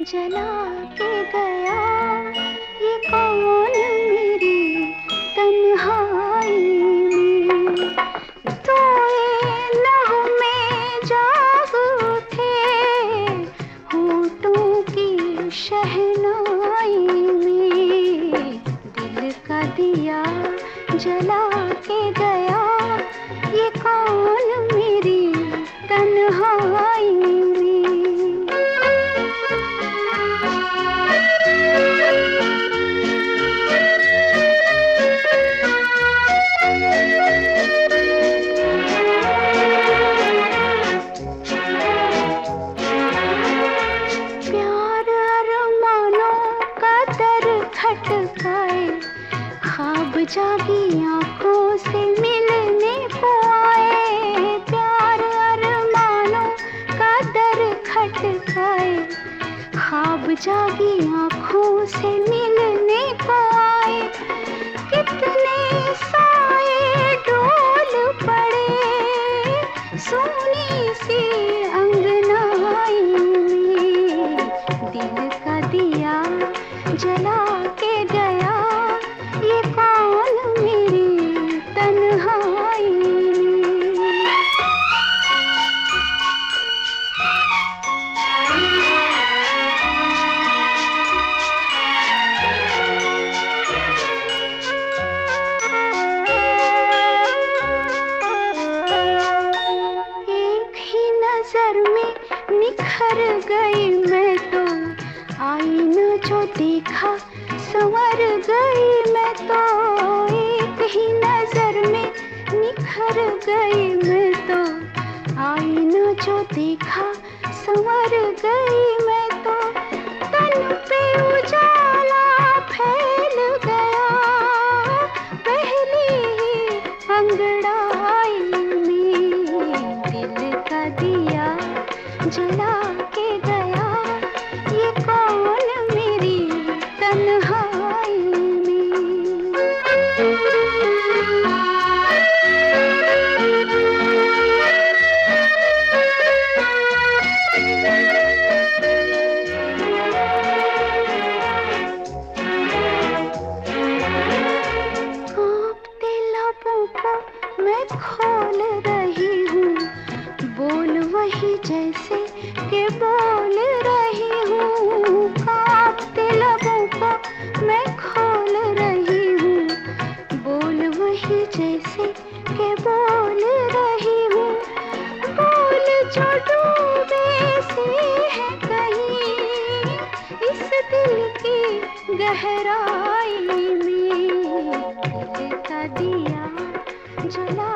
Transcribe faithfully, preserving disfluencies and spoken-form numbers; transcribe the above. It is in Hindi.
जला के गया ये कौन मेरी तन्हाई में। सोए लहू में जाग उठे होठों की शहनाई में। दिल का दिया जला के गया ये कौन मेरी तन्हाई में। खटकाए ख्वाब जागी आंखों से मिलने को आए। प्यार अरमानों का दर खटकाए ख्वाब जागी आंखों से मिलने को आए। कितने साए डोल पड़े सोनी सी अंगनाई में। दिल का दिया जला के गया ये कौन मेरी तन्हाई में। एक ही नजर में निखर गई मैं तो, आईना जो देखा संवर गई मैं तो। एक ही नजर में निखर गई मैं तो, आईना जो देखा संवर गई मैं तो। तन पे उजाला फैल गया पहली ही अंगड़ाई में। दिल का दिया जला के गया ये कौन मेरी तन्हाई में। कांपते लबों को मैं खोल रही हूँ, बोल वही जैसे के बोल रही हूँ। कांपते लबों को मैं खोल रही हूँ, बोल वही जैसे के बोल रही हूँ। बोल जो डूबे से है कहीं इस दिल की गहराई में। दिल का दिया जला